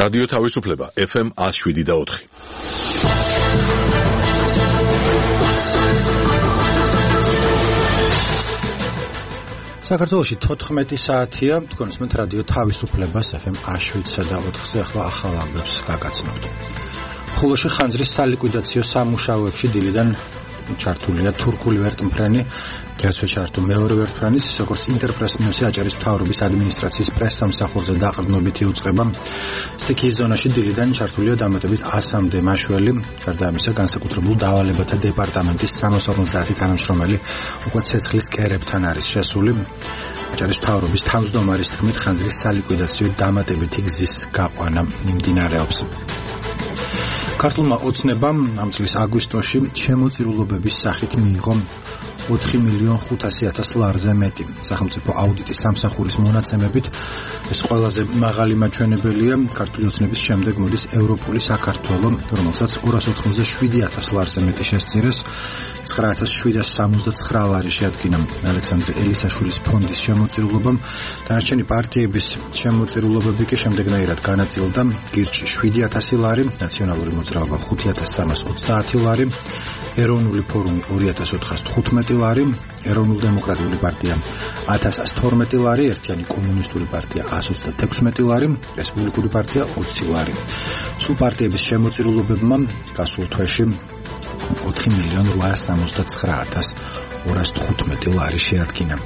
რადიო თავისუფლება FM 107.4. საქართველოში 14 საათია, თქვენსმენთ რადიო თავისუფლებას FM 107.4-ზე ახლა ახალ ამბებს გაგაცნობთ. ხულოში ხანძრის სალიკვიდაციო სამუშაოებში დილიდან ჩართულია თურქული ვერტმფრენი, დღესვე ჩართო მეორე ვერტმფრენის, როგორც ინტერპრეს ნიუსი აჭარის მთავრობის ადმინისტრაციის პრესსამსახურზე დაყრდნობითი უწყება. სტიქიის ზონაში დილიდან ჩართულია დამატებით 100-მდე მაშველი, გარდა ამისა განსაკუთრებულ დავალებათა დეპარტამენტის 350 თანამშრომელი უკვე ცეცხლის კერებთან არის შესული. აჭარის მთავრობის თავმჯდომარის თქმით, ხანძრის სალიკვიდაციო დამატებითი გზის გაყვანა მიმდინარეობს. ქართულმა ოცნებამ ამ წლის აგვისტოში შემოწირულობების სახით მიიღო 4,500,000 ლარზე მეტი. სახელმწიფო აუდიტის სამსახურის მონაცემებით ეს ყველაზე მაღალი მაჩვენებელია. ქართული ოცნების შემდეგ მოდის ევროპული საქართველო, რომელსაც 287,000 ლარზე მეტი შესწირეს. 9,769 ლარი შეადგინა ალექსანდრე ელისაშვილის ფონდის შემოწირულობამ. დანარჩენი პარტიების შემოწირულობები კი შემდეგნაირად განაწილდა: გირჩი 7,000 ლარი, ნაციონალური მოძრაობა 5,330 ლარი, ეროვნული ფორუმი 2,415 ლარი, ეროვნულ-დემოკრატიული პარტია 1,112 ლარი, ერთიანი კომუნისტური პარტია 126 ლარი, რესპუბლიკური პარტია 20 ლარი. სულ პარტიების შემოწირულობებმა გასულ თვეში 4,869,215 ლარი შეადგინა.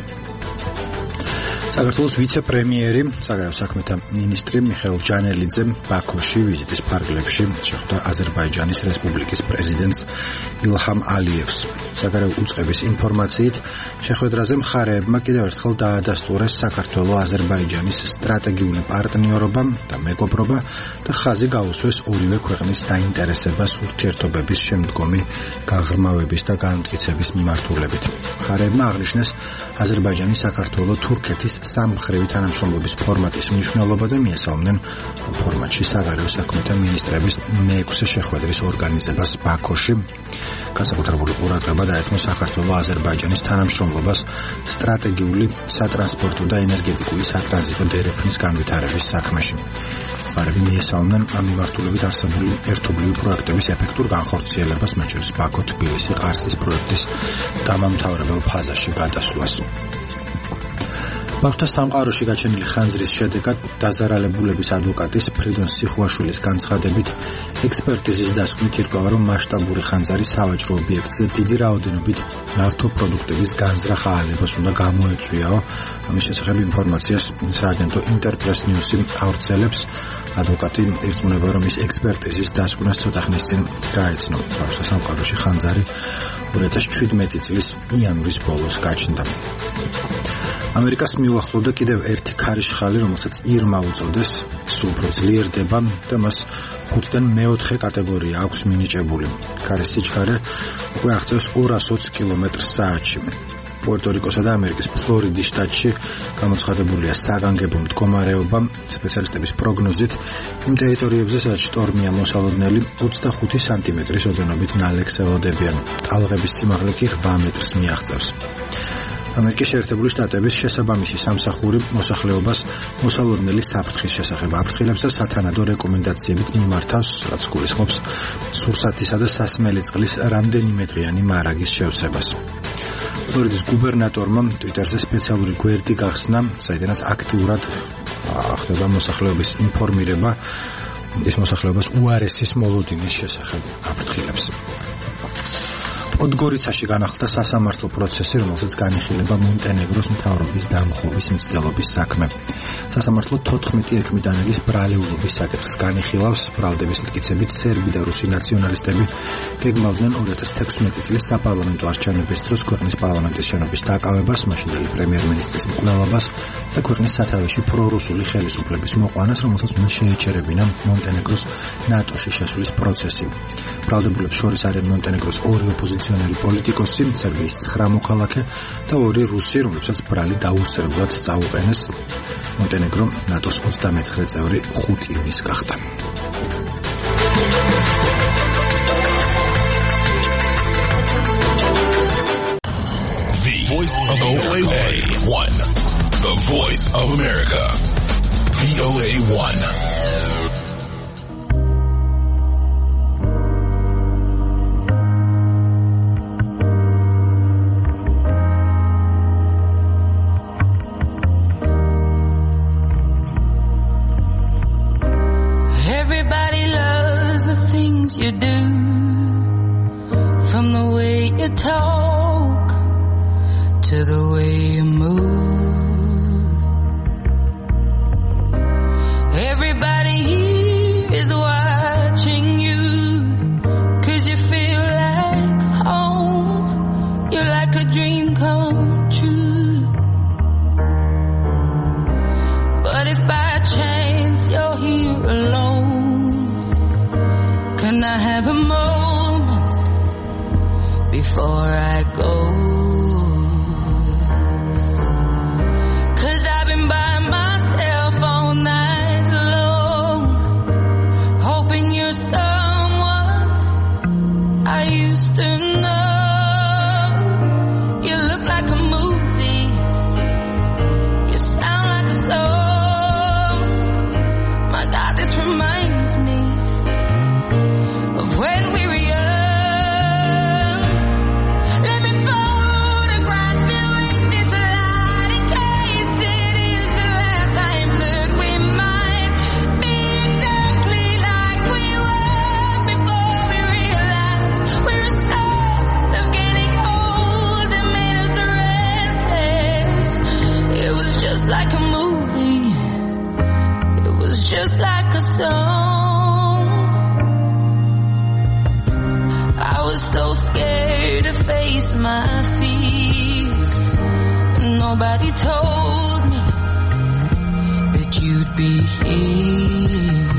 საქართველოს ვიცე-პრემიერი, საგარეო საქმეთა მინისტრი მიხეილ ჯანელიძე ბაქოში ვიზიტის ფარგლებში შეხვდა აზერბაიჯანის რესპუბლიკის პრეზიდენტს ილჰამ ალიევს. საგარეო უწყების ინფორმაციით, შეხვედრაზე მხარეებმა კიდევ ერთხელ დაადასტურეს საქართველო-აზერბაიჯანის სტრატეგიული პარტნიორობა და მეგობრობა და ხაზი გაუსვეს ორივე ქვეყნის დაინტერესებას ურთიერთობების შემდგომი გაღრმავების და განმტკიცების მიმართულებით. მხარეებმა აღნიშნეს აზერბაიჯანის საქართველო-თურქეთის სამმხრივი თანამშრომლობის ფორმატის მნიშვნელობა და მიესალმნენ ფორმატში საგარეო საქმეთა მინისტრების მე-6 შეხვედრის ორგანიზებას ბაქოში. განსაკუთრებული ყურადღება დაეთმო საქართველო-აზერბაიჯანის თანამშრომლობას სტრატეგიული სატრანსპორტო და ენერგეტიკული სატრანზიტო დერეფნის განვითარების საქმეში. მხარეები მიესალმნენ ამ მიმართულებით არსებული ერთობლივი პროექტების ეფექტურ განხორციელებას, მათ შორის ბაქო-თბილისი-ყარსის პროექტის გამამთავრებელ ფაზაში გადასვლას. ბავშვთა სამყაროში გაჩენილი ხანძრის შედეგად დაზარალებულების ადვოკატის ფრიდონ სიხუაშვილის განცხადებით, ექსპერტიზის დასკვნით ირკვევა, რომ მასშტაბური ხანძარი სავაჭრო ობიექტზე დიდი რაოდენობით ნავთობპროდუქტების განზრახ აალებას უნდა გამოეწვიაო. ამის შესახებ ინფორმაციას სააგენტო ინტერპრეს ნიუსი ავრცელებს. ადვოკატი ირწმუნება, რომ ის ექსპერტიზის დასკვნას ცოტა ხნის წინ გაეცნო. ბავშვთა სამყაროში ხანძარი 2017 წლის იანვრის ბოლოს გაჩნდა. ამერიკას მიუახლოვდა კიდევ ერთი ქარიშხალი, რომელსაც ირმა უწოდეს, სულ უფრო ძლიერდება და მას 5-დან მე-4 კატეგორია აქვს მინიჭებული. ქარის სიჩქარე უკვე აღწევს 220 კმ/სთ. პუერტო-რიკოსა და ამერიკის ფლორიდის შტატში გამოცხადებულია საგანგებო მდგომარეობა. სპეციალისტების პროგნოზით, იმ ტერიტორიებზე, სადაც შტორმია მოსალოდნელი, 25 სანტიმეტრის ოდენობით ნალექს ელოდებიან. ტალღების სიმაღლე კი 8 მეტრს მიაღწევს. ამერიკის შეერთებული შტატების შესაბამისი სამსახური მოსახლეობას მოსალოდნელი საფრთხის შესახებ აფრთხილებს და სათანადო რეკომენდაციებით მიმართავს, რაც გულისხმობს სურსათისა და სასმელი წყლის რამდენიმე დღიანი მარაგის შევსებას. ფლორიდის გუბერნატორმა ტვიტერზე სპეციალური გვერდი გახსნა, საიდანაც აქტიურად ხდება მოსახლეობის ინფორმირება, ის მოსახლეობას უარესის მოლოდინის შესახებ აფრთხილებს. პოდგორიცაში განახლდა სასამართლო პროცესი, რომელსაც განიხილება მონტენეგროს მთავრობის დამხობის მცდელობის საქმე. სასამართლო 14 ეჭვმიტანელის ბრალეულობის საკითხს განიხილავს. ბრალდების მტკიცებით, სერბი და რუსი ნაციონალისტები გეგმავდნენ 2016 წლის საპარლამენტო არჩევნების დროს ქვეყნის პარლამენტის შენობის დაკავებას, მაშინდელი პრემიერ-მინისტრის მკვლელობას და ქვეყნის სათავეში პრორუსული ხელისუფლების მოყვანას, რომელსაც უნდა შეეჩერებინა მონტენეგროს ნატოში შესვლის პროცესი. ბრალდებულებს შორის არიან მონტენეგროს ორი ოპოზიციონერი პოლიტიკოსი, სერბიის 9 მოქალაქე და 2 რუსი, რომლებსაც ბრალი დაუსწრებლად წაუყენეს. მონტენეგრო ნატოს 29 წევრი 5 ივნის გახდა. Voice of VOA 1. The Voice of America. VOA 1. to the way you move. Everybody here is watching you, 'cause you feel like home. You're like a dream come true. But if by chance you're here alone, can I have a moment before I go? 'Cause I've been by myself all night long, hoping you're someone I used to know. You look like a movie, you sound like a song. My God, this reminds me of when we were young. Let me photograph you in this light, in case it is the last time that we might be exactly like we were before we realized we're scared of getting old and made us restless. It was just like a movie, it was just like a song. I was so scared to face my fears, and nobody told me that you'd be here.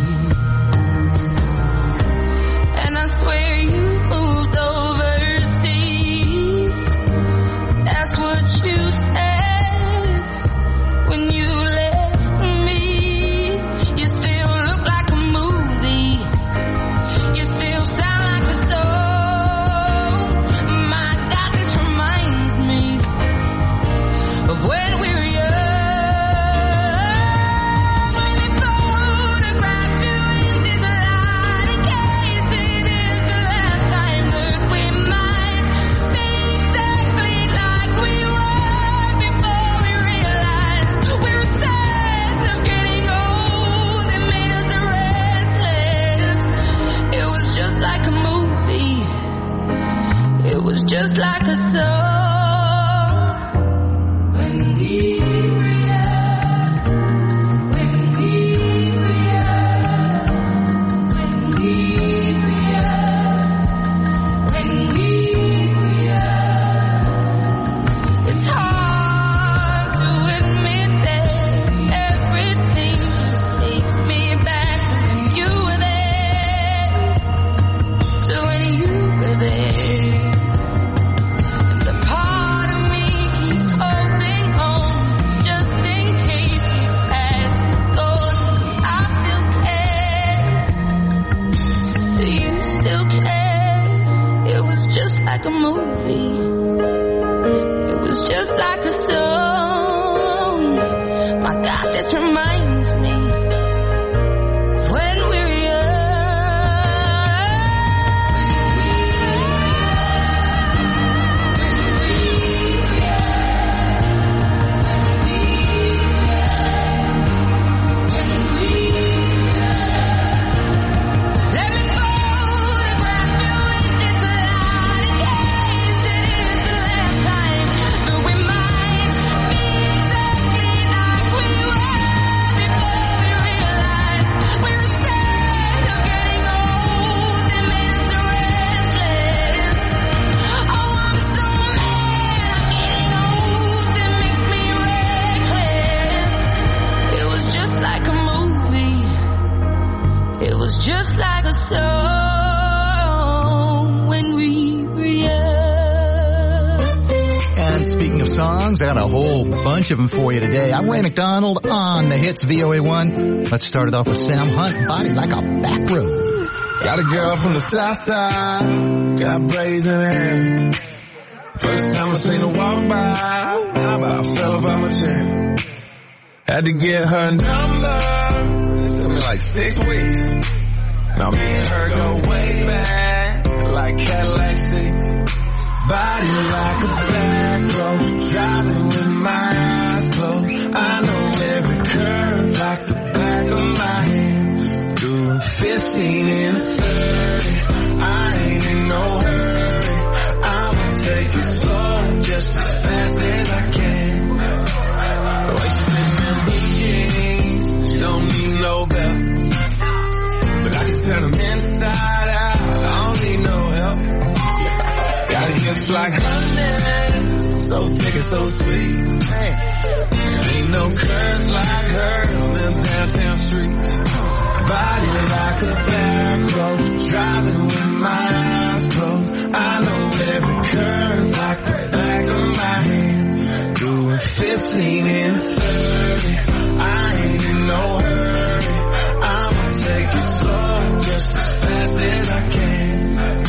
And I swear you moved overseas, that's what you said when you left me. You still look like a movie, you still sound like a song. My God, this reminds me of when we were young. Let me photograph you in this light, in case it is the last time that we might be exactly like we were before we realized we were scared of getting old and made us restless. It was just like a movie, it was just like a song. When we were young, when we were young, when we were young, when we were young. It's hard to admit that everything just takes me back to when you were there, to when you were there. And a part of me keeps holding on, just in case you pass and go, 'cause I still care. Do you still care? It was just like a movie, it was just like a song. My God, this reminds me of when we were Let me photograph you in this light, in case it is the last time that we might be exactly like we were before we realized we were scared of getting old and made us restless. Oh, I'm so mad I'm getting old, it makes me reckless. It was just like a movie, it was just like a song when we were young. And speaking of songs, I got a whole bunch of them for you today. I'm Ray McDonald on the Hits VOA1. Let's start it off with Sam Hunt, Body Like a Back Road. Got a girl from the south side, got braids in her hair. First time I seen her walk by, man, I about fell up out my chair. Had to get her number, it took me like 6 weeks. Now me and her go way back, like Cadillac seats. Body like a back road, driving with my eyes closed. I know every curve like the back of my hand. Doing 15 and 30, I ain't in no hurry. I'ma take it slow, just as fast as like honey, so thick and so sweet. There ain't no curves like her on them downtown streets. Body like a back road, driving with my eyes closed. I know every curve like the back of my hand. Doing 15 and 30, I ain't in no hurry. I'ma take it slow, just as fast as I can.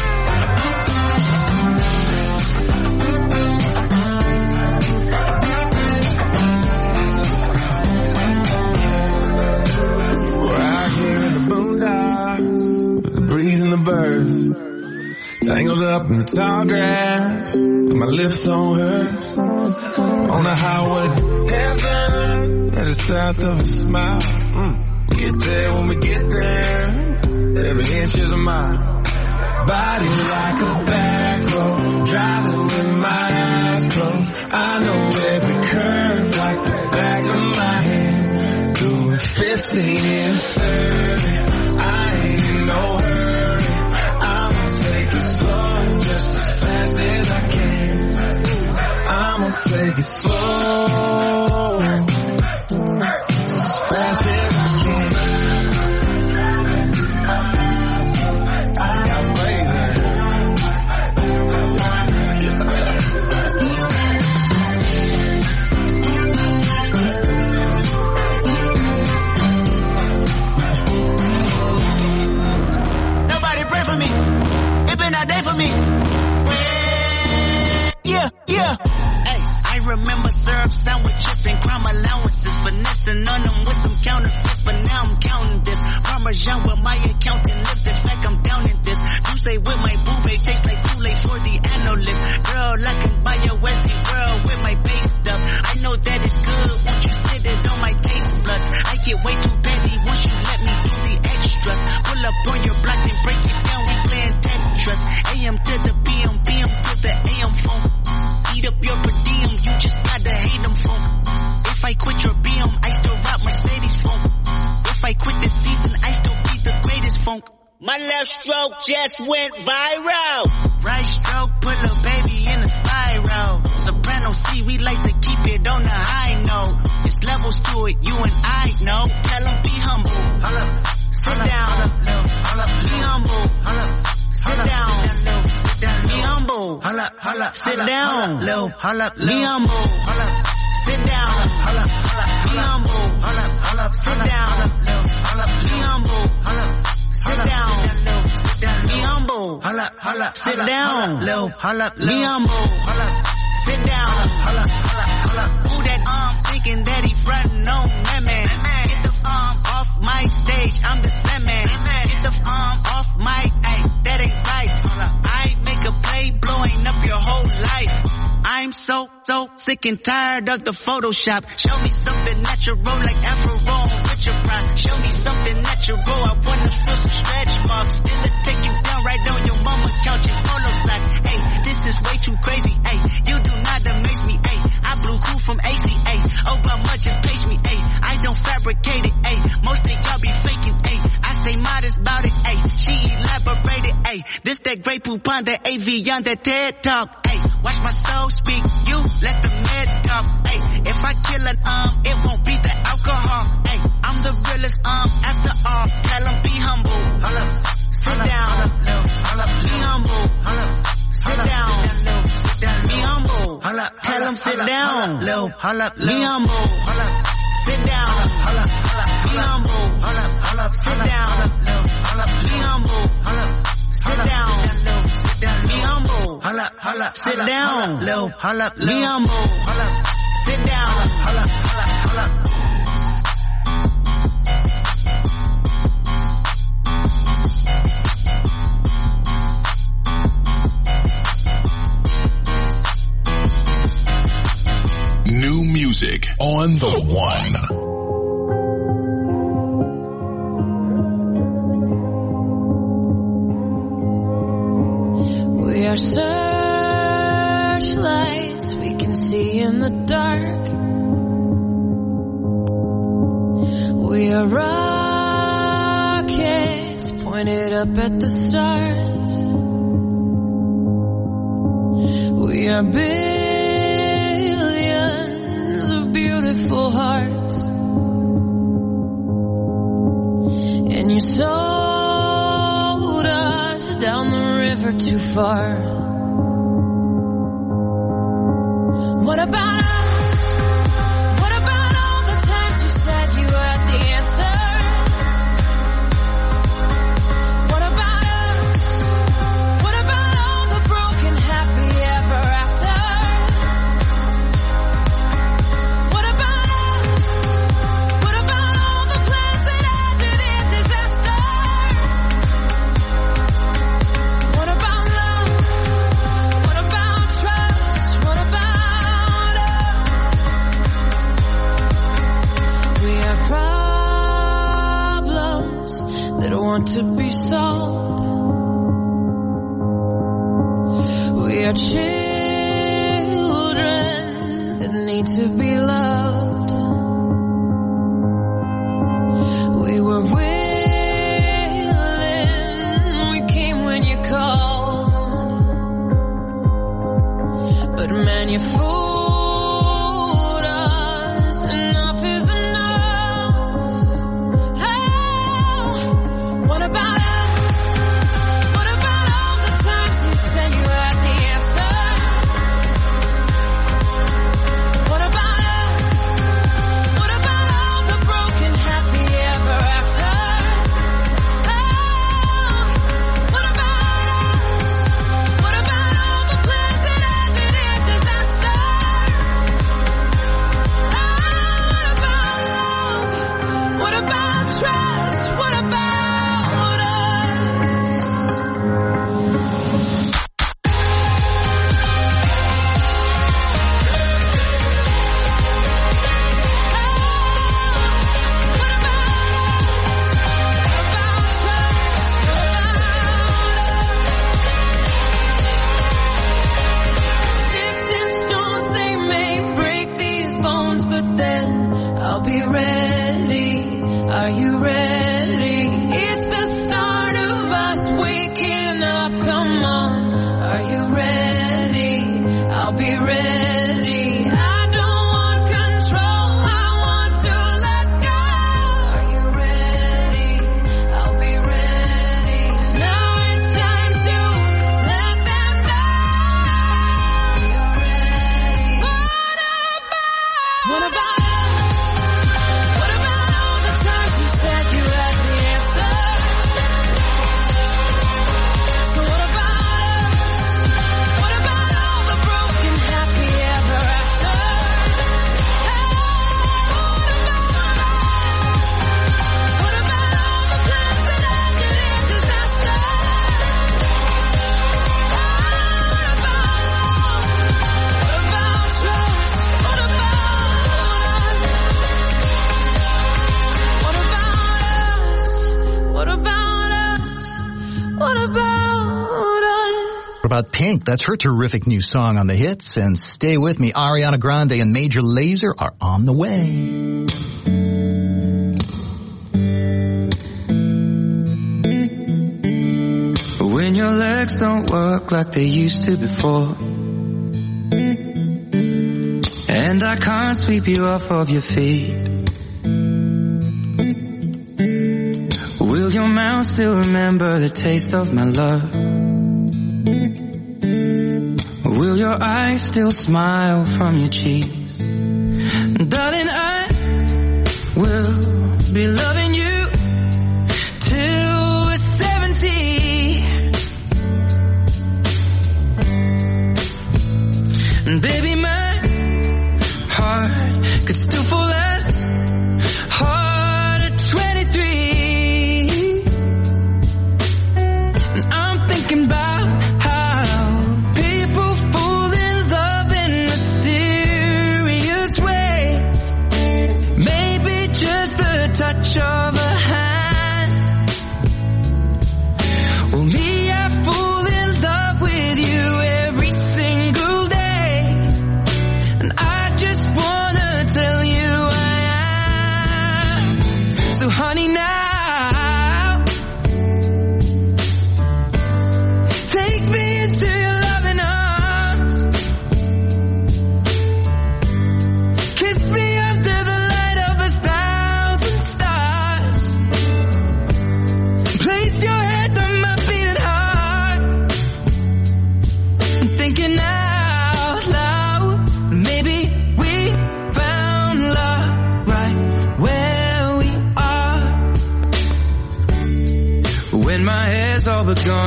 Breeze and the birds, tangled up in the tall grass, with my lips on hers, on the highway to heaven, at the south of a smile. Get there when we get there, every inch is a mile. Body like a back road, driving with my eyes closed. I know every curve like the back of my hand. Doing 15 and 30, I ain't in no hurry. I'ma take it slow, just as fast as I can. I'ma take it slow, just as fast as I can. I got blazing. Nobody pray for me. It been a day for me. Yeah. Hey, I remember syrup sandwiches and crime allowances, finessing on them with some counterfeits, but now I'm counting this. Parmesan with my accountant lips, in fact I'm down in this. You say with my boo-bae, tastes like Kool-Aid for the analyst. Girl, I can buy your Westie world with my base stuff. I know that it's good, won't you sit it on my taste buds? I get way too petty once you let me do the extras. Pull up on your block and break it down, we playing Tetris. AM to the PM, PM to the AM phone. Eat up your per diem, you just gotta hate them phone. If I quit your BM, I still rock Mercedes phone. If I quit this season, I still be the greatest funk. My left stroke just went viral. Right stroke put a baby in a spiral. Soprano C, we like to keep it on the high note. There's levels to it, you and I know. Tell them be humble. Sit down. Be humble. Sit down. Be humble. Sit down. Be humble. Sit down. Be humble. Sit down. Be humble. Sit down. Be humble. Sit down. Be humble. Sit down. Who that thinking that he frontin' on man. Get the off my stage, I'm the slam man. Get the off my, ay, that ain't right. I make a play blowing up your whole life. I'm so sick and tired of the Photoshop. Show me something natural like Afro with your pride. Show me something natural, I wanna feel some stretch marks. Still it take you down right on your mama's couch in polo socks. Hey, this is way too crazy, hey. You do not amaze me, hey. I blew cool from ACA. Obama just page me, hey. I don't fabricate it, hey. Most of y'all be faking, hey. I stay modest about it, hey. She elaborated, hey. This that Grey Poupon, that AV on that TED Talk, hey. Watch my soul speak, you let the meds talk, hey. If I kill an it won't be the alcohol, hey. I'm the realest after all. Tell them be humble. Sit down. Be humble. Sit down. Be humble. Tell them sit down. Be humble. Sit down. Be humble. Sit down. Be humble. Sit down. Be humble. Sit down. Be humble. Sit down. New music on the one. We are searchlights we can see in the dark. We are rockets pointed up at the stars. We are billions of beautiful hearts, and you sold us down the river too far. What about us? What about all the times you said you had the answer? What about us? What about all the broken happy ever after? What about us? What about all the plans that ended in disaster? What about love? What about trust? What about us? We have problems that want to be solved. We are children that need to be loved. We were willing, we came when you called, but man, you fooled us. Enough is enough. Oh, what about us? What about all the times you said you had the answer? What about us? What about all the broken happy ever after? Oh, what about us? What about all the plans that ended in disaster? Oh, what about love? What about trust? What about us? Sticks and stones, they may break these bones, but then I'll be ready. Are you ready? It's the start of us waking up. Come on, are you ready? I'll be ready. I don't want control, I want to let go. Are you ready? I'll be ready. 'Cause now it's time to let them know. You're ready. What about us? What about all the times you said you had the answer? So what about us? What about all the broken happy ever after? Hey, what about all the plans that ended in disaster? What about love? What about trust? What about us? What about us? What about us? What about us? What about Pink? That's her terrific new song on the hits. And stay with me. Ariana Grande and Major Lazer are on the way. When your legs don't work like they used to before, and I can't sweep you off of your feet, will your mouth still remember the taste of my love? Will your eyes still smile from your cheeks? Darling, I will be loving you till we're 70. And baby, my heart could still fall as hard at 23. And I'm thinking about how people fall in love in mysterious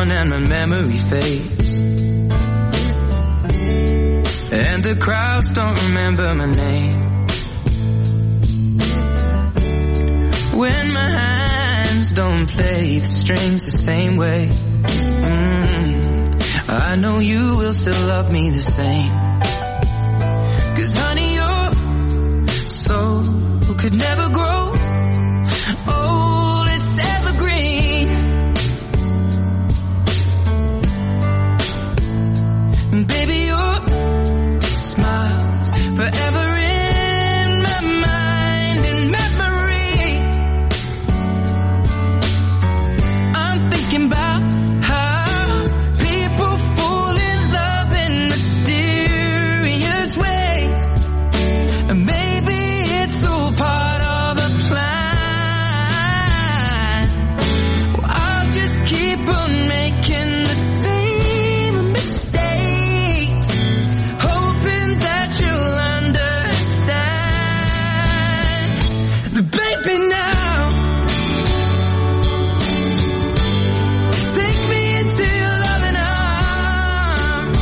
gone and my memory fades, and the crowds don't remember my name. When my hands don't play the strings the same way, I know you will still love me the same. 'Cause honey, your soul could never grow old, it's evergreen. And baby, your smile's forever in my mind and memory. I'm thinking about how people fall in love in mysterious ways, and maybe it's all part of a plan. Well, I'll just keep on making the same mistakes, hoping that you'll understand. But baby, now take me into your loving arms,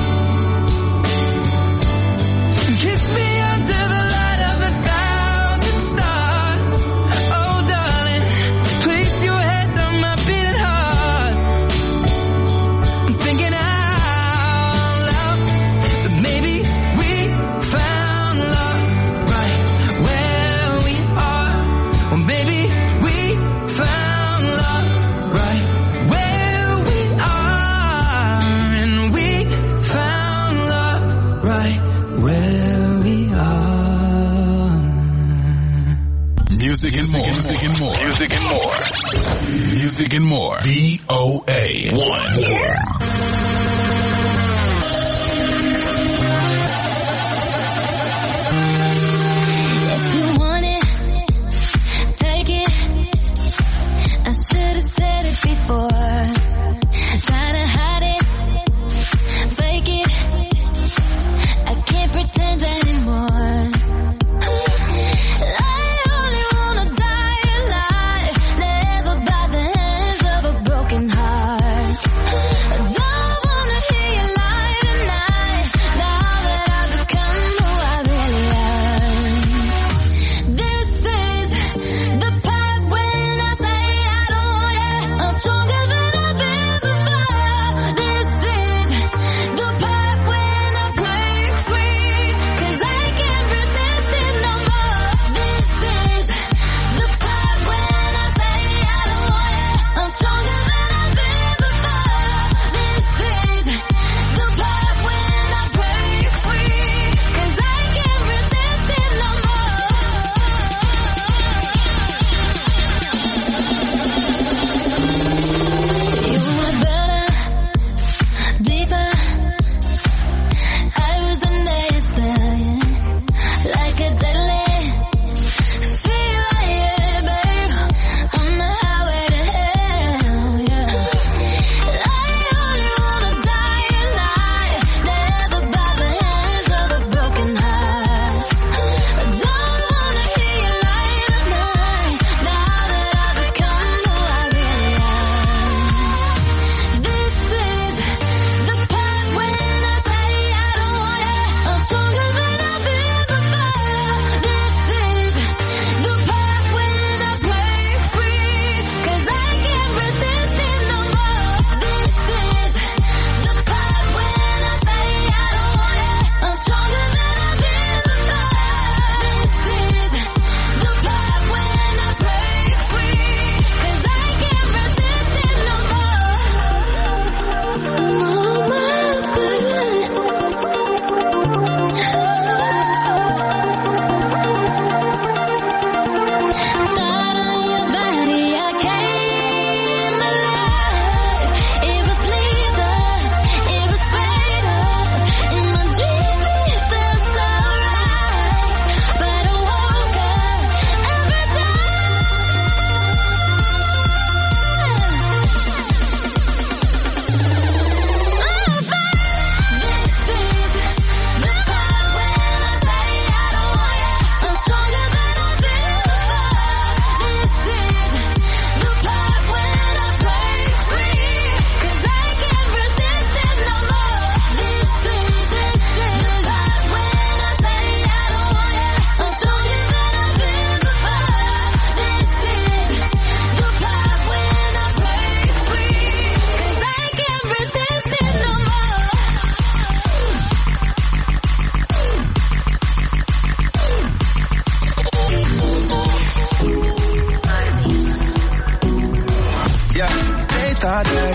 kiss me under the light of 1,000 stars. Oh darling, place your head on my beating heart. I'm thinking out loud that maybe we found love right where we are. Or maybe we found love right where we are. And we found love right where we are. Music and more. Music and more. Music and more. Music and more. VOA1. If you want it, take it. I should have said it before. Try to hide it, fake it. I can't pretend anymore. I only wanna die alive, never by the hands of a broken heart. Don't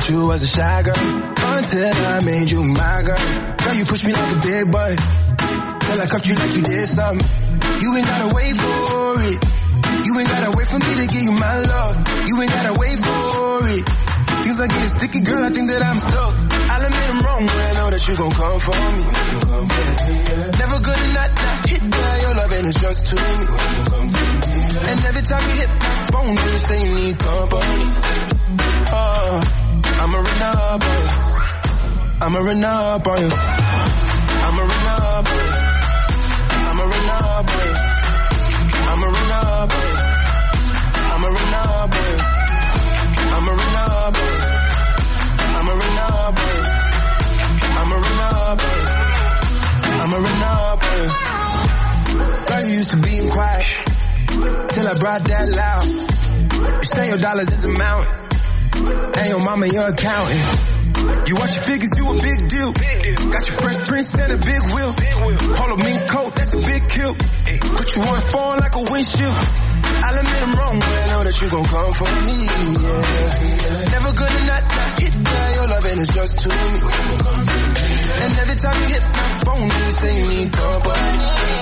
thought you was a shy girl until I made you my girl. Girl, you push me like a big boy till I cuffed you like you did something. You ain't gotta wait for it. You ain't gotta wait for me to give you my love. You ain't gotta wait for it. Things are getting sticky, girl, I think that I'm stuck. I'll admit I'm wrong when I know that you gon' come for me. Never gonna not hit by your love and it's just too me. And every time you hit my phone, you say you need company. Oh, I'ma run up on you. I'ma run up on you. I'ma run up on you. I'ma run up on you. I'ma run up on you. I'ma run up on you. I'ma run up on you. I'ma run up on you. I'ma run up on you. I'ma run up on you. Girl, you used to being quiet till I brought that loud. You say your dollars is a mountain, and your mama your accountant. You watch your figures, you a big deal. Got your Fresh Prince and a big wheel. Polo mink coat, that's a big kill. Put you on phone like a windshield. I'll admit I'm wrong, but I know that you gon' come for me, yeah. Never gonna not hit by your love and it's just too me. And every time you hit my phone, you say you need company.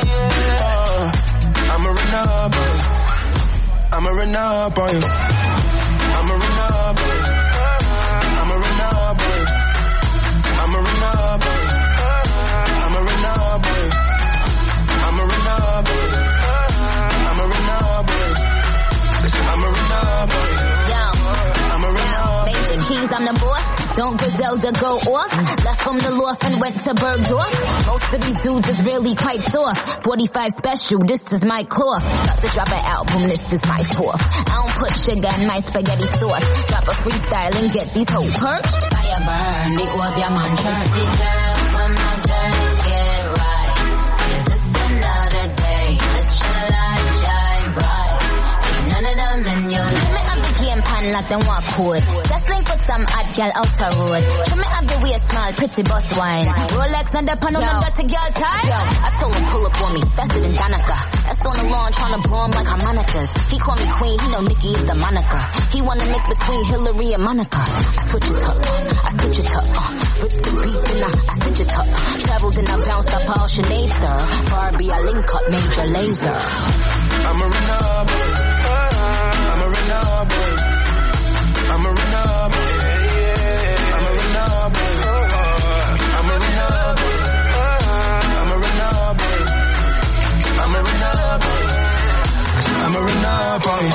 I'ma run up on you. I'ma run up on you. I'ma run up on you. I'ma run up on you. I'ma run up on you. I'ma run up on you. I'ma run up on you. I'ma run up on you. I'ma run up on you. I'ma run up. Major Keys, I'm the boss. Don't Griselda go off? Left from the loft and went to Bergdorf. Most of these dudes is really quite soft. 45 special, this is my cloth. About to drop an album, this is my fourth. I don't put sugar in my spaghetti sauce. Drop a freestyle and get these hoes perched. Fire burn, the orb, your man church. These girls, when my girls get right. Is this another day? Let your light shine bright. Ain't none of them in your life. Trim me up the game pan like them walk code. Just link with some hot girl out the road. Trim me up the waist small, pretty boss wine. Rolex on the panel, I'm dirty girl time. Yo, I told him pull up on me, faster than Danica. That's on the lawn trying to blow him like harmonicas. He call me queen, he know Nicki is the moniker. He wanna mix between Hillary and Monica. I switch it up, I switch it up. Rip the beat and I switch it up. Traveled and I bounced up all Sinead, sir. Barbie, I link up Major Lazer. I'ma run up on you. I'ma run up on you. I'ma run up on you. I'ma run up on you. I'ma run up on you. I'ma run up on you. I'ma run up on you. I'ma run up on you.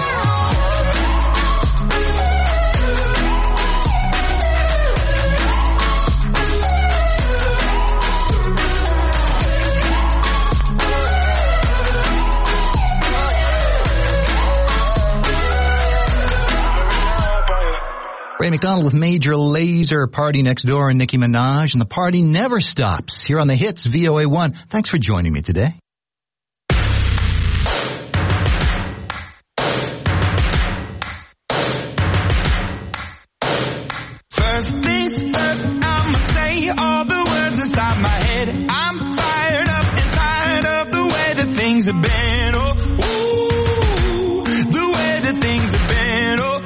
Ray McDonald with Major Lazer, Party Next Door, and Nicki Minaj, and the party never stops here on the Hits VOA1. Thanks for joining me today. First things first, I'ma say all the words inside my head. I'm fired up and tired of the way that things have been. Oh, ooh, the way that things have been. Oh,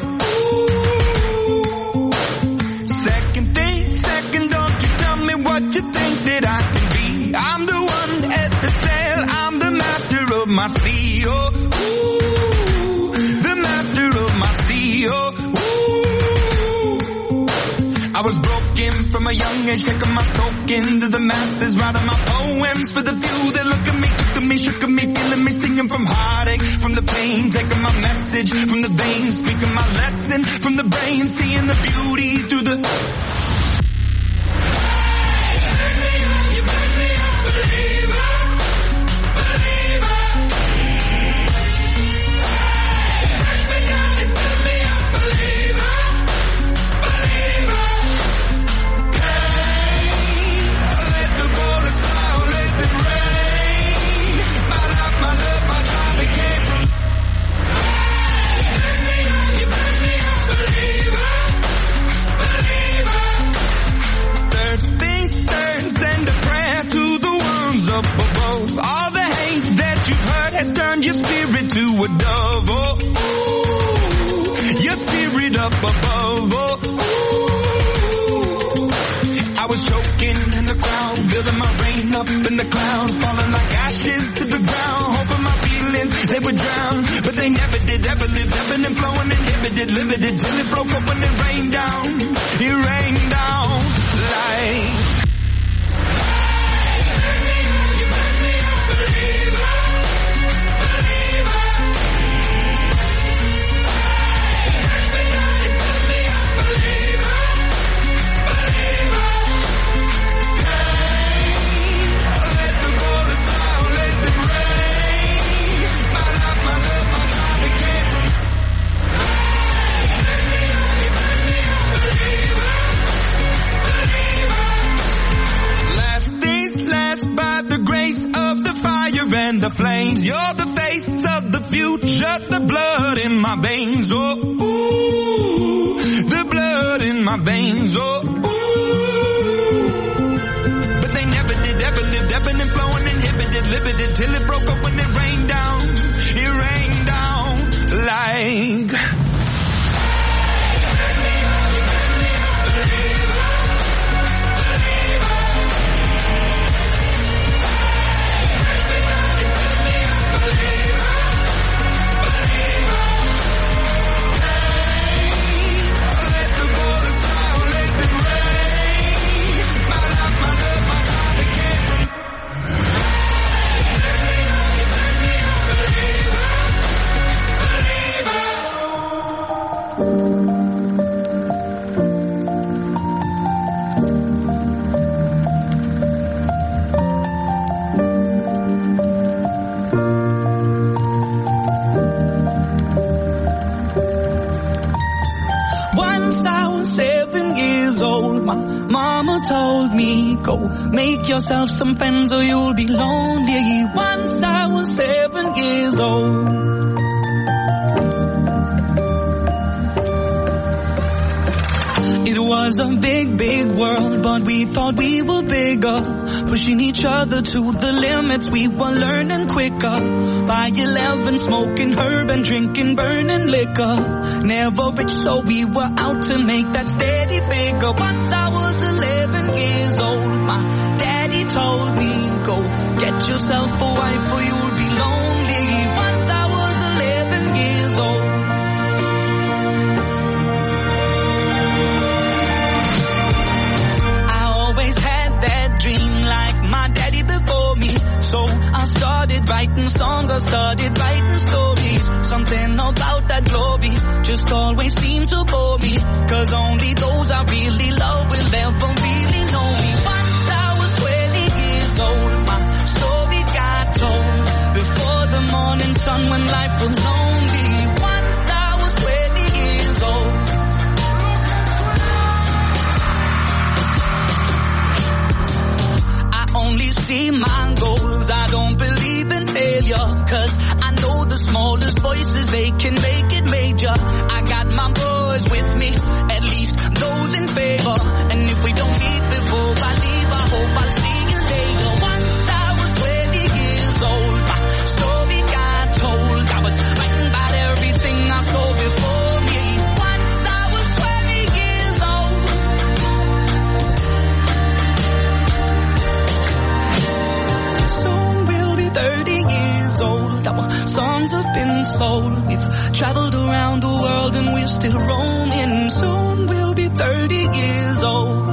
what you think that I can be? I'm the one at the sail. I'm the master of my sea. Oh, ooh, the master of my sea. Oh, ooh. I was broken from a young age, taking my soak into the masses, writing my poems for the few that look at me, took at me, shook at me, feeling me, singing from heartache, from the pain, taking my message from the veins, speaking my lesson from the brain, seeing the beauty through the... Turn your spirit to a dove, oh, ooh, your spirit up above, oh, ooh. I was choking in the crowd, building my rain up in the cloud, falling like ashes to the ground, hoping my feelings, they would drown, but they never did, ever lived, ebbing and flowing, inhibited, limited, till it broke up when it rained down. It rained down like... And the flames, you're the face of the future, the blood in my veins, oh, ooh, the blood in my veins, oh, ooh. But they never did, ever lived, ebbing and flowing, inhibited, limited, till it broke up when it rained down like... Mama told me, go make yourself some friends or you'll be lonely. Once I was 7 years old. It was a big, big world, but we thought we were bigger, pushing each other to the limits. We were learning quicker. By 11, smoking herb and drinking burning liquor. Never rich, so we were out to make that steady figure. Once I was 11 years old, my daddy told me, go get yourself a wife or you'll be lonely. Once I was 11 years old. Dream like my daddy before me, so I started writing songs, I started writing stories. Something about that glory just always seemed to bore me, cause only those I really love will ever really know me. Once I was 20 years old, my story got told before the morning sun when life was lonely. Once I was 20 years old. Only see my goals, I don't believe in failure, cause I know the smallest voices, they can make it major. I got my boys with me, at least those in favor, and if we don't meet before I leave, I hope I'll see you later. Once I was 20 years old, my story got told, I was writing about everything I saw before me. Once I was 20 years old. Soon we'll be 30 years old. Our songs have been sold. We've traveled around the world and we're still roaming. Soon we'll be 30 years old.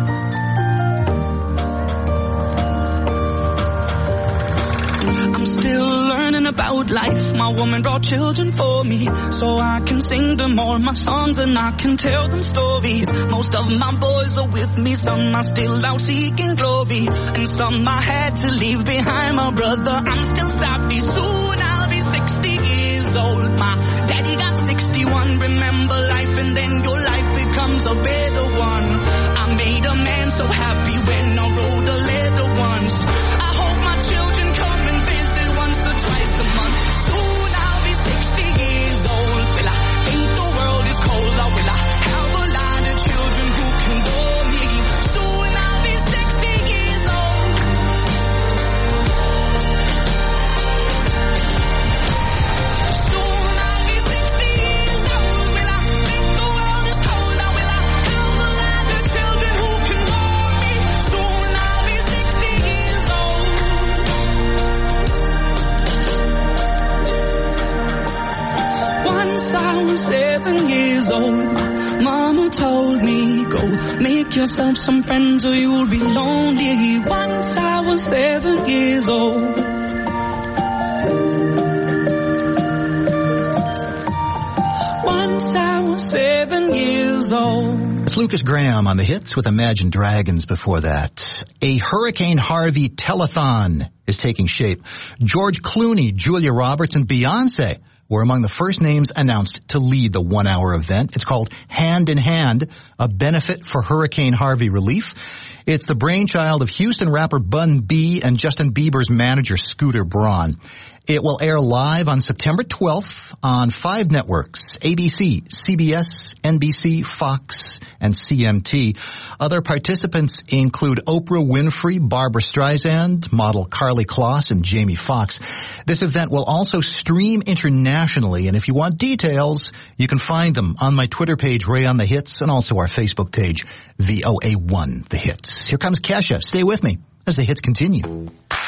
I'm still learning about life. My woman brought children for me, so I can sing them all my songs and I can tell them stories. Most of my boys are with me, some are still out seeking glory, and some I had to leave behind. My brother, I'm still savvy. Soon I'll be 60 years old. My daddy got 61. Remember life and then your life becomes a better one. I made a man so happy when I wrote a letter once. I hope my children come and visit once or twice a month. Soon I'll be 60 years old. Will I think the world is cold, or will I have a lot of children who can adore me? Soon I'll be 60 years old. Soon I'll be 60 years old. Will I think the world is cold, or will I have a lot of 7 years old, Mama told me, go make yourself some friends or you'll be lonely. Once I was 7 years old. Once I was 7 years old. It's Lucas Graham on the hits with Imagine Dragons before that. A Hurricane Harvey telethon is taking shape. George Clooney, Julia Roberts, and Beyonce were among the first names announced to lead the 1-hour event. It's called Hand in Hand, a benefit for Hurricane Harvey relief. It's the brainchild of Houston rapper Bun B and Justin Bieber's manager Scooter Braun. It will air live on September 12th on 5 networks, ABC, CBS, NBC, Fox, and CMT. Other participants include Oprah Winfrey, Barbara Streisand, model Carly Kloss, and Jamie Foxx. This event will also stream internationally, and if you want details, you can find them on my Twitter page, Ray on the Hits, and also our Facebook page, VOA1 The Hits. Here comes Kesha. Stay with me as the hits continue.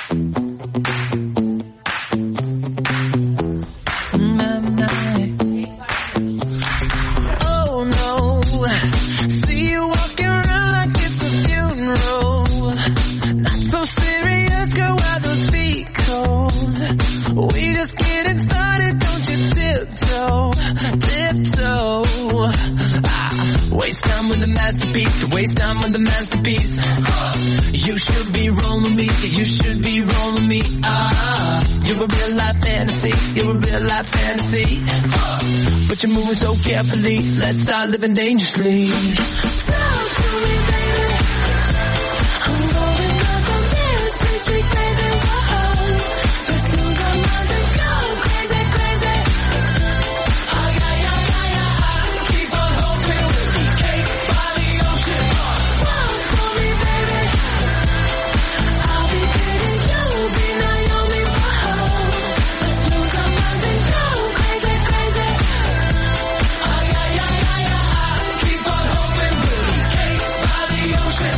Oh no, see you walking around like it's a funeral. Not so serious, girl, why those feet cold? We just getting started, don't you tiptoe, tiptoe. Waste time with the masterpiece, waste time with the masterpiece. You should be rolling me, you should be rolling me. You're a real life fantasy, you're a real life fantasy. But you're moving so carefully, let's start living dangerously. Talk to me, baby. I'm going up on this, makes me crazy, whoa. Let's lose our minds and go crazy, crazy. Oh yeah, yeah, yeah, yeah. Keep on hoping we'll be cake by the ocean. Walk for me, baby. I'll be dating you, be Naomi, whoa. Let's lose our minds and go crazy, crazy. Oh yeah, yeah, yeah, yeah. Keep on hoping we'll be cake by the ocean.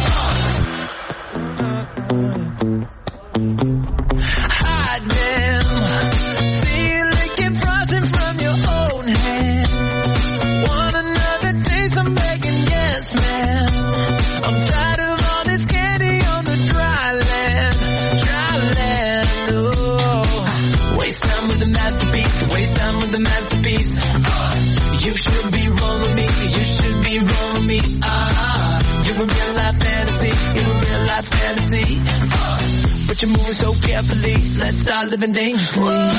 Hot damn. See you licking frozen from your own hand. Want another taste? I'm begging, yes, man. I'm tired of all this candy on the dry land, dry land. Oh, waste time with the masterpiece, waste time with the masterpiece. You should be rolling me, you should be rolling me. You're a real life fantasy, you're a real life fantasy. But you're moving so carefully, let's start living dangerously. I'm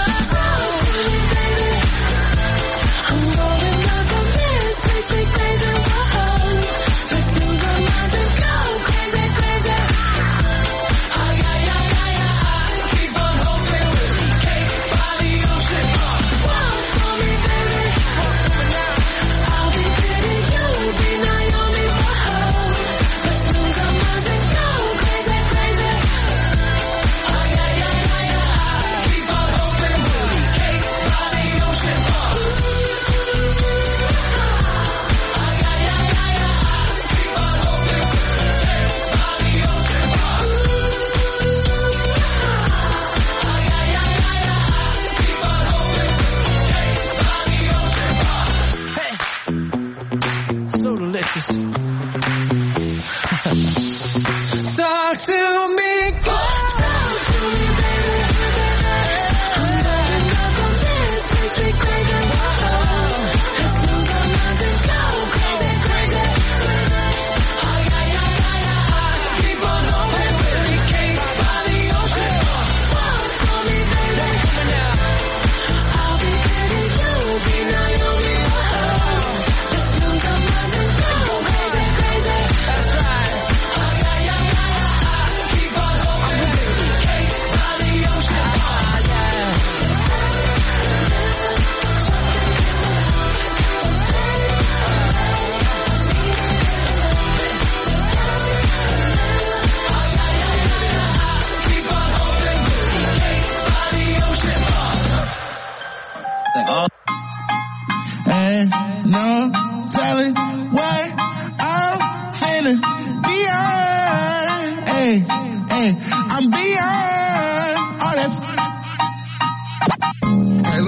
going up on this, makes me crazy, whoa. Let's lose our minds and go crazy, crazy. Oh yeah, yeah, yeah, yeah. Keep on hoping we'll be cake by the ocean. Walk for me, baby. I'll be dating you, be Naomi, whoa. Let's lose our minds and go crazy, crazy. Oh yeah, yeah, yeah, yeah. Keep on hoping we'll be cake by the ocean. Oh yeah, yeah, yeah, yeah. Keep on hoping we'll be cake by the ocean. Oh yeah, yeah, yeah, yeah. Keep on hoping we'll be cake by the ocean. Hey, so delicious. Talk to me, talk to me, baby. I'm going up on this, makes me crazy, whoa. Let's lose our minds and go crazy, crazy. Oh yeah, yeah, yeah, yeah. Keep on hoping we'll be cake by the ocean. Walk for me, baby. I'll be dating you, be Naomi, whoa. Let's lose our minds and go crazy, crazy. That's right. Oh yeah, yeah, yeah, yeah. Keep on hoping we'll be cake by the ocean. Oh yeah. Keep on hoping we'll be cake by the ocean. Ain't no telling what I'm feeling beyond. Hey, hey, I'm beyond all that. Hey, look.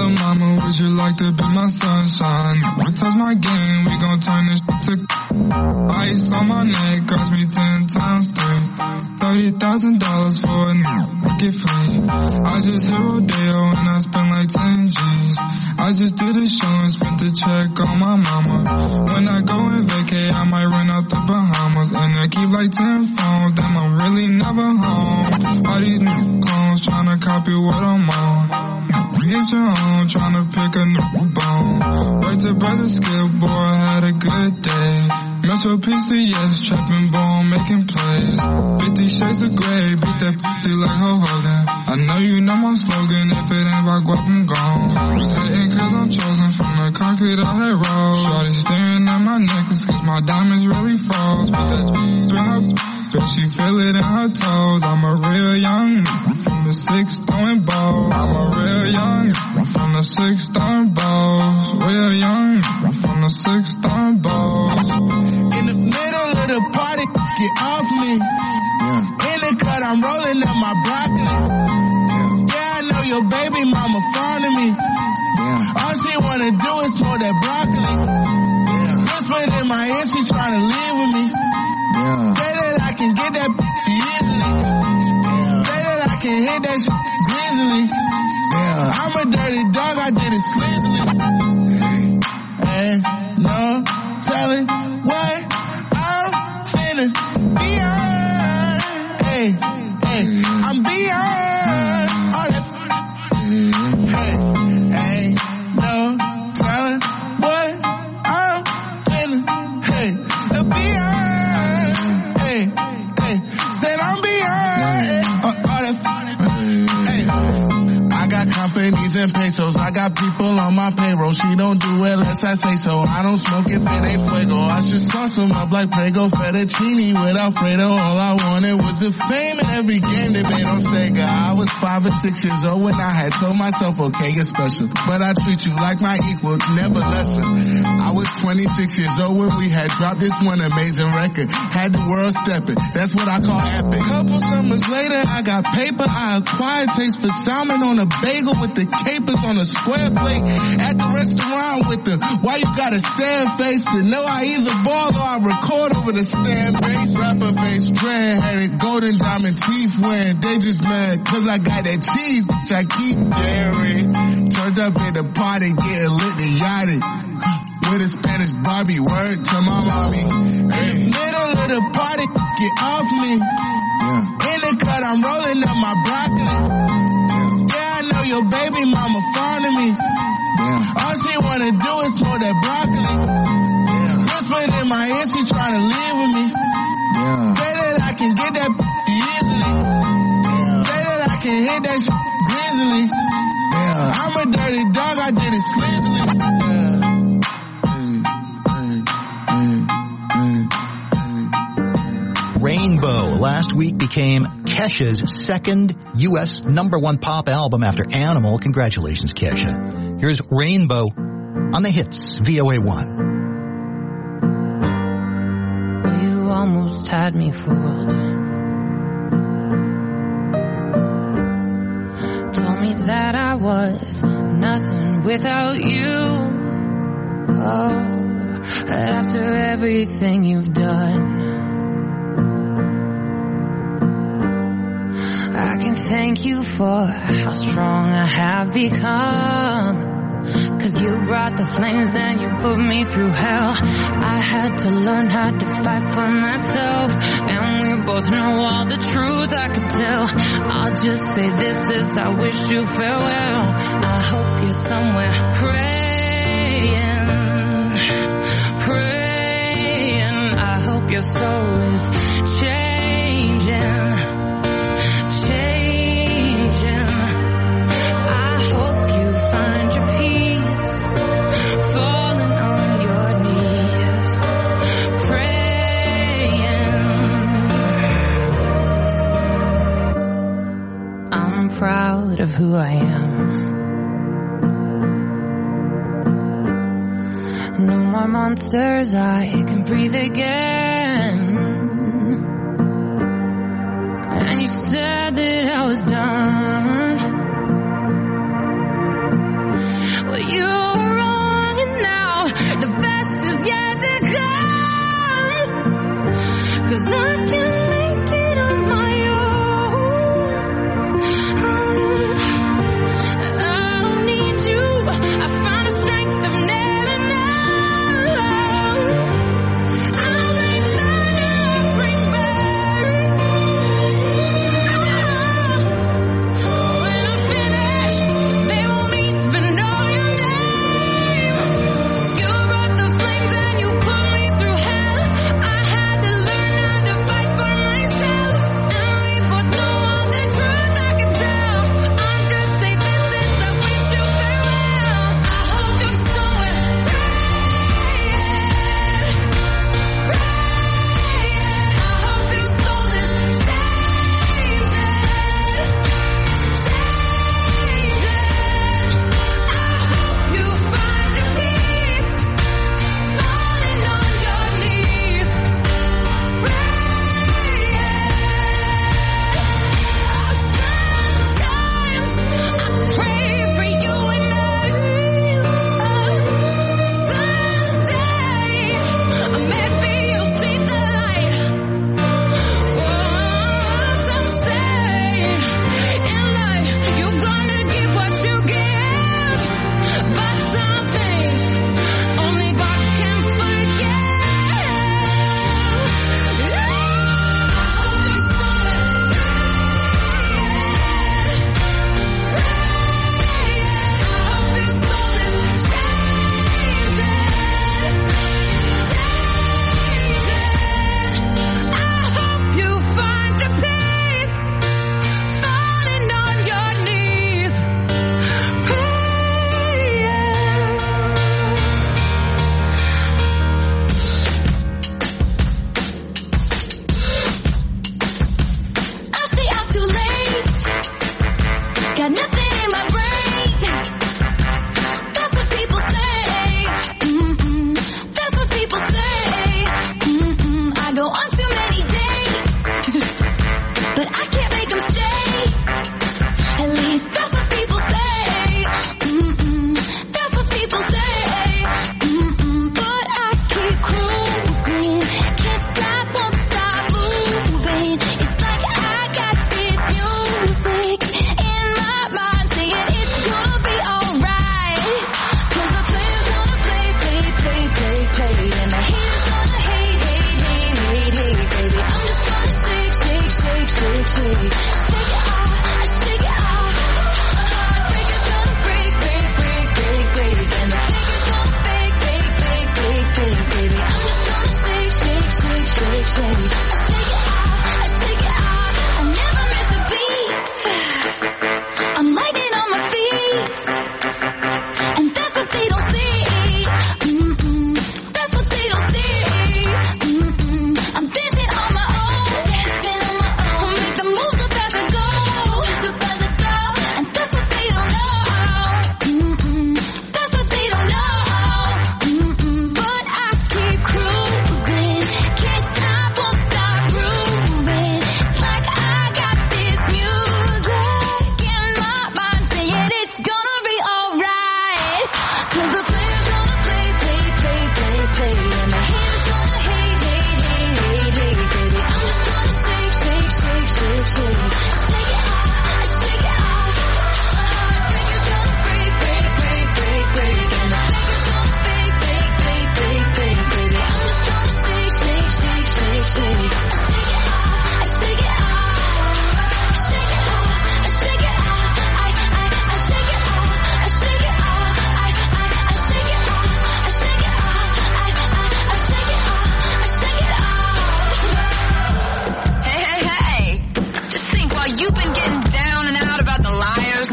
little mama, would you like to be my sunshine? We touch my game, we gon' turn this to ice on my neck, cost me 10 times 3. $30,000 for a get free. I just hit Rodeo and I spent like 10 G's. I just did a show and spent the check on my mama. When I go and vacay, I might run out the Bahamas. And I keep like 10 phones, damn, I'm really never home. All these new clones tryna copy what I'm on. Get your own, tryna pick a new bone. Right to brother Skip, boy, I had a good day. Metro PCS, trapping bone, making plays. 50 shades of gray, beat that p***y like Ho Hogan. I know you know my slogan, if it ain't about guap, I'm gone. Was hating cause I'm chosen from the concrete I had rolled. Shorty staring at my necklace cause my diamonds really froze. Put that in her but she feel it in her toes. I'm a real young from the 6 throwing balls. I'm a real young from the 6 throwing balls. Real young from the 6 throwing balls. In the middle of the party, get off me. In the cut, I'm rolling up my broccoli. Yeah, I know your baby mama fond of me. All she wanna do is smoke that broccoli. Whispered in my ear, she tryna live with me. Say that I can get that easily. Say that I can hit that shit grizzly. I'm a dirty dog, I did it sleazily. Ain't no telling what I'm finna be on. Hey, I'm beyond all that. Hey, ain't no telling what I'm finna be on. Said I'm beyond all that. I got companies and pesos. I got people on my payroll. She don't do it unless I say so. I don't smoke if it ain't fuego. I should sauce them up like Prego fettuccine with Alfredo. All I wanted was the fame in every game they made on Sega. I was 5 or 6 years old when I had told myself, okay, you're special, but I treat you like my equal, never lesser. I was 26 years old when we had dropped this one amazing record. Had the world stepping. That's what I call epic. Couple summers later, I got paper. I acquired taste for salmon on a bagel with the capers on a square plate. At the restaurant with the why you gotta stare face to know I either ball or I record over the stand base. Rapper face, dread-headed, golden diamond teeth wearing. They just mad cause I got that cheese, which I keep daring. Turned up at the party, getting lit and yachted. With a Spanish Barbie, word to my mommy. In the middle of the party, get off me. In the cut, I'm rolling up my broccoli. Yeah, I know your baby mama fond of me. All she wanna do is smoke that broccoli. Whispered in my ear, she tryna live with me. Say that I can get that easily. Say that I can hit that shit grizzly. I'm a dirty dog, I did it sleazily. Rainbow last week became Kesha's second U.S. #1 pop album after Animal. Congratulations, Kesha. Here's Rainbow on the hits, VOA1. You almost had me fooled. Told me that I was nothing without you. Oh, but after everything you've done, I can thank you for how strong I have become. 'Cause you brought the flames and you put me through hell. I had to learn how to fight for myself, and we both know all the truth I could tell. I'll just say this is I wish you farewell. I hope you're somewhere praying. I hope your soul is changing. Proud of who I am. No more monsters, I can breathe again. And you said that I was done.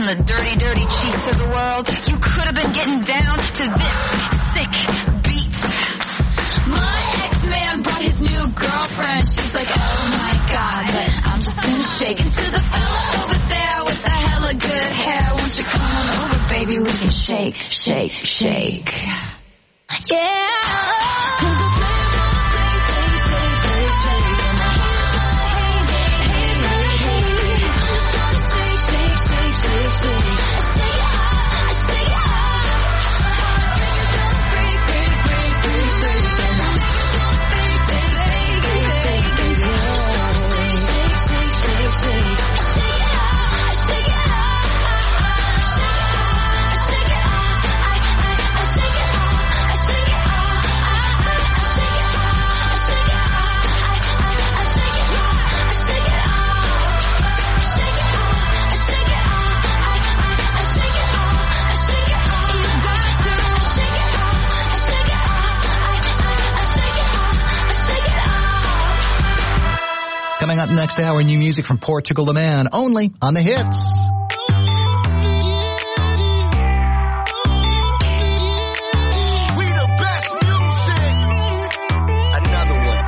the dirty, dirty cheats of the world. You could have been getting down to this sick beat. My ex-man brought his new girlfriend. She's like, oh my God, but I'm just gonna shake it to the fella over there with the hella good hair. Won't you come on over, baby? We can shake, shake, shake. Yeah. Coming up next hour, new music from Portugal the Man, only on the hits. We the best music. Another one.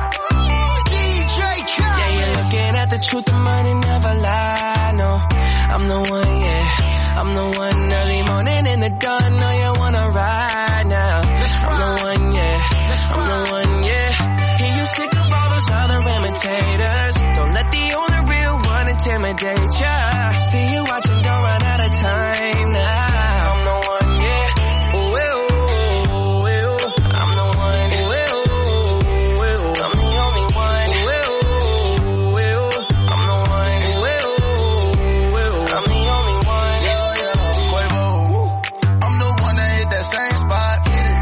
DJ Khaled. Yeah, you're looking at the truth, the money never lie. No, I'm the one, yeah. I'm the one early morning in the dawn. No, you wanna ride now. I'm the one, yeah. I'm the one, yeah. Hear you sick of all those other imitators. Don't let the only real one intimidate ya. See you watching, don't run out of time now. I'm the one, yeah. Ooh, ooh, ooh, ooh. I'm the one, ooh, ooh, ooh. I'm the only one, ooh, ooh, ooh. I'm the one, ooh, ooh, ooh. I'm the only one, Quavo. I'm the one that hit that same spot.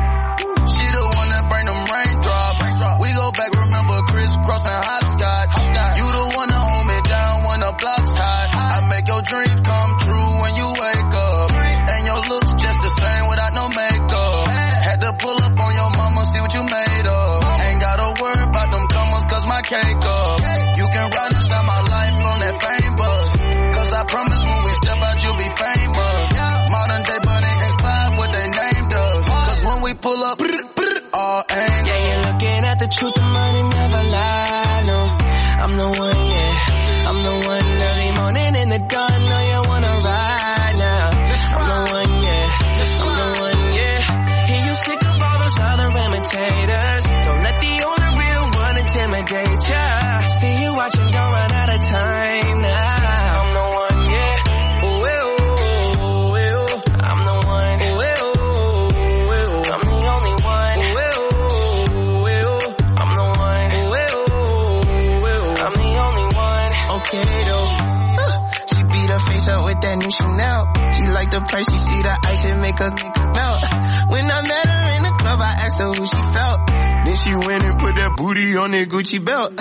She the one that bring them raindrops. We go back, remember crisscross and hopscotch. You the one that hold me down when the block's hot. I make your dreams come true when you wake up. And your looks just the same without no makeup. Had to pull up on your mama, see what you made of. Ain't gotta worry about them comers cause my cake up. You can ride inside my life on that fame bus. Cause I promise when we step out you'll be famous. Modern day Bonnie and Clyde, what they named us. Cause when we pull up, all angles. yeah, you're looking at the truth, the money never lie. No, I'm the one, yeah. I'm the one early morning in the dawn. No, you wanna ride now. I'm the one, yeah. I'm the one, yeah. Hear you sick of all those other imitators. Don't let the only real one intimidate ya. See you watching, don't run out of time now. I'm the one, yeah. Ooh, ooh, ooh, ooh. I'm the one, ooh, ooh, ooh. I'm the only one, ooh, ooh, ooh. I'm the one, ooh, ooh, ooh. I'm the only one. Okay though, she beat her face up with that new Chanel. She like the price, she see the ice and make her melt. When I met her in the club, I asked her who she felt. Then she went and put that booty on that Gucci belt.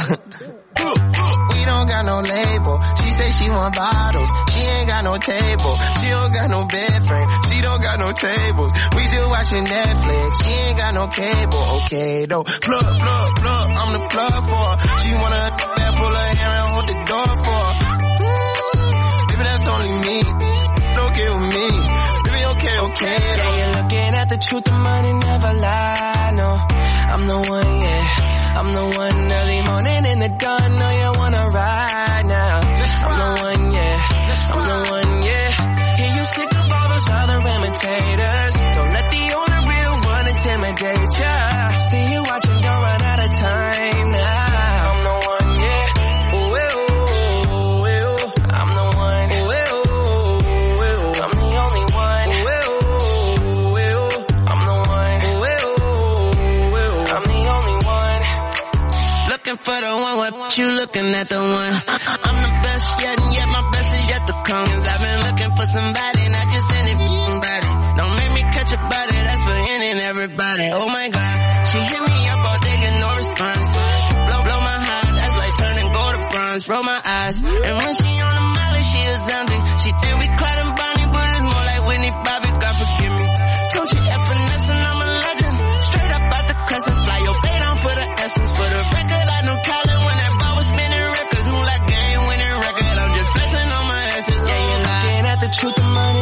We don't got no label. She say she want bottles. She ain't got no table. She don't got no bed frame. She don't got no tables. We just watching Netflix. She ain't got no cable. Okay though, plug, I'm the plug for her. She wanna that pull her hair and hold the door for her. Baby, that's only me. Okay with me. Baby, okay. Yeah, you're looking at the truth, the money never lie. No, I'm the one, yeah. I'm the one early morning in the dawn. No, you wanna ride now. I'm the one, yeah. I'm the one, yeah. Hear you sick of all those other imitators. Don't let the only real one intimidate ya. See you watching, don't run out of time now. I'm the one, yeah. Ooh, ooh, ooh, ooh. I'm the one, ooh, ooh, ooh. I'm the only one, ooh, ooh, ooh. I'm the one, ooh, ooh, ooh. I'm the only one. Looking for the one, what you looking at the one? I'm the best yet, and yet my best is yet to come. 'Cause I've been looking for somebody, not just any body. Don't make me catch a body, that's for any and everybody. Oh my God, she hit me up all day, get no response. Blow my heart, that's like turning gold to bronze. Roll my eyes, and when she on the molly, she a zombie. She think we Clyde and Bonnie, but it's more like Whitney Bobby. God forgive me. Don't you F finesse, and I'm a legend. Straight up out the crescent, fly your bay down for the essence. For the record, I know Colin when that ball was spinning records. Move like game winning record. I'm just flexing on my essence. Yeah, you're looking at the truth, the money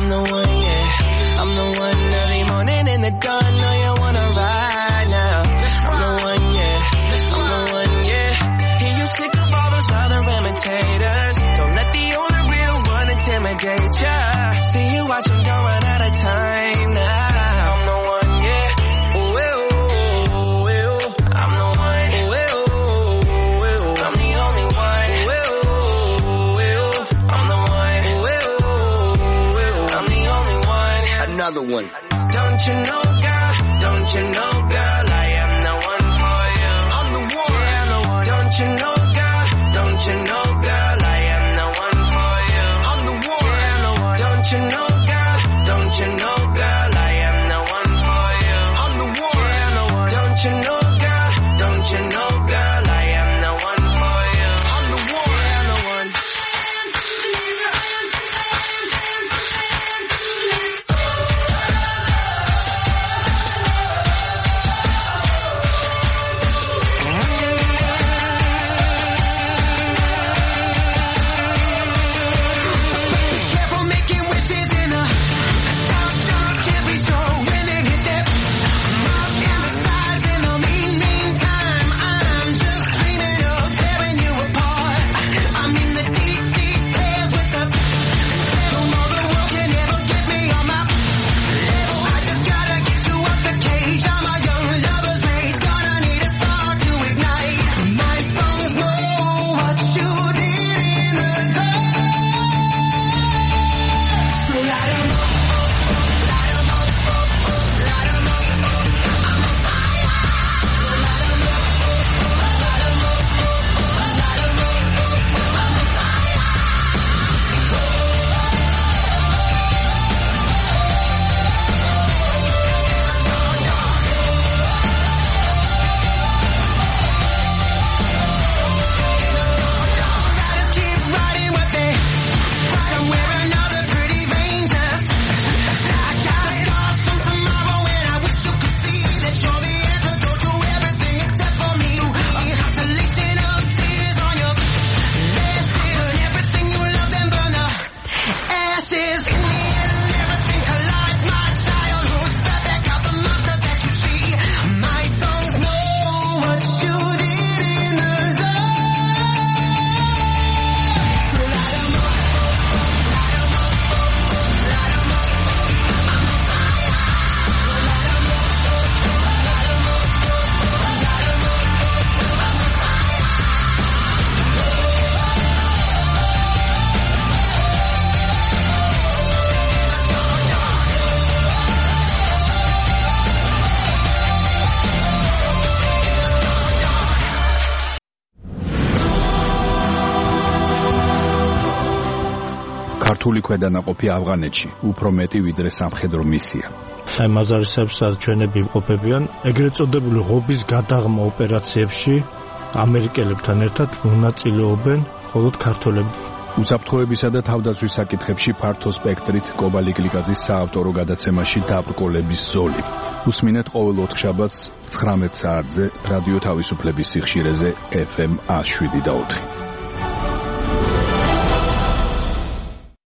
I'm the one, yeah. I'm the one early morning in the dawn. Know you wanna ride now. I'm the one, yeah. I'm the one, yeah. Hear you sick of all those other imitators. Don't let the only real one intimidate ya. See you watch them, don't run out of time now. I'm the one, yeah. I'm the one. I'm the only one. I'm the one. I'm the only one. Another one. Don't you know, girl? Don't you know, girl? I am the one for you. I'm the one. Yeah, I'm the one. Don't you know, girl? Don't you know, girl? I am the one for you. I'm the one. Yeah, I'm the one. Don't you know, girl? Don't you know, girl? I am the one for you. I'm the one. Yeah, I'm the one. Don't you know, girl? Don't you know, girl? I am the one for you. I'm the one. Yeah, I'm the one. Careful making wishes in a dark, dark, can't be sure when they hit that mark and the sides in the meantime. I'm just dreaming of tearing you apart. I'm in the deep, deep tears with the tomorrow the world can never get me on my level. I just gotta get you up the cage. I'm a young lover's rage. Gonna need a spark to ignite. My songs know what you did in the dark. So light 'em up, light 'em up, light 'em up. I'm a fire. Light 'em up, light 'em up, light 'em up. I'm a Riders keep riding with me. Somewhere another pretty ranges. I got the scars from tomorrow, and I wish you could see that you're the antidote to everything except for me. A constellation of tears on your lashes, and everything you love then burn the ashes. In the end, everything collides. My childhood spat back out the monster that you see. My songs know what you did in the dark. So light 'em up, light 'em up, light 'em up. I'm a fire. Light 'em up, light 'em up, light 'em up. I'm a ქართული ქვედანაყოფი ავღანეთში უფრო მეტი ვიდრე სამხედრო მისია. აი მაზარისებს ჩვენები იმყოფებიან ეგრეთ წოდებული ღობის გადაღმა ოპერაციებში ამერიკელებთან ერთად მონაწილეობენ მხოლოდ ქართველები. უსაფრთხოებისა და თავდაცვის საკითხებში ფართო სპექტრით კობალი გლიკაძის საავტორო გადაცემაში დაბრკოლების ზოლი. უსმინეთ ყოველ ოთხშაბათს 19 საათზე რადიო თავისუფლების სიხშირეზე FM 107.4.